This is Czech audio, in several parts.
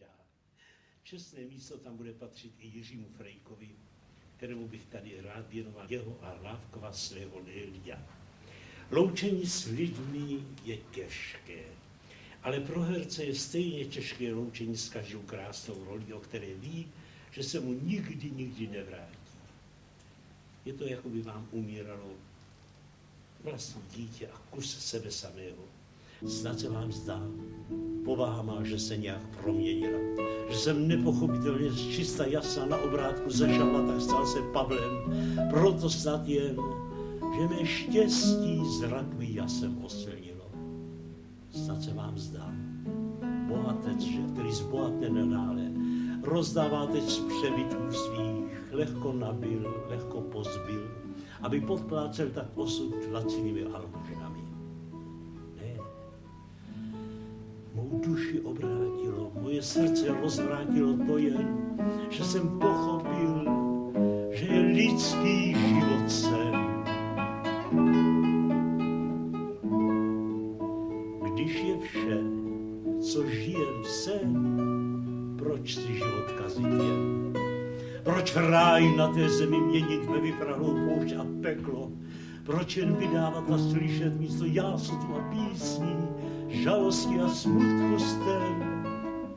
dá. Čestné místo tam bude patřit i Jiřímu Frejkovi, kterému bych tady rád věnoval jeho a Hlávkova svého Nelia. Loučení s lidmi je těžké, ale pro herce je stejně těžké loučení s každou krásnou rolí, o které ví, že se mu nikdy nevrátí. Je to, jako by vám umíralo vlastní dítě a kus sebe samého. Snad se vám zdá, povaha má, že se nějak proměnila, že jsem nepochopitelně čista jasna na obrátku zažala, tak stal se Pavlem, proto snad jen, že mé štěstí zrak mi jasem osilnilo. Snad se vám zdá, bohatec, že který zbohatne nadále, rozdává teď z přebytků svých, lehko nabil, lehko pozbil, aby podplácel tak osud lacinými almužnami. Ne, mou duši obrátilo, moje srdce rozvrátilo to jen, že jsem pochopil, že je lidský život sen. Když je vše, co žijem sen, proč si život kazit jen? Proč ráj na té zemi měnit ve vyprahlou poušť a peklo? Proč jen vydávat a slyšet místo jásotu a písní, žalosti a smutku sten?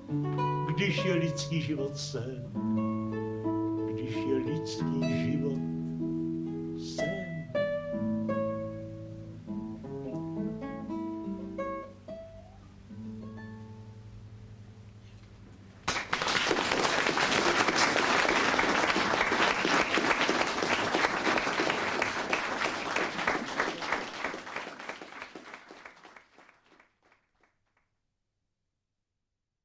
Když je lidský život sen, když je lidský život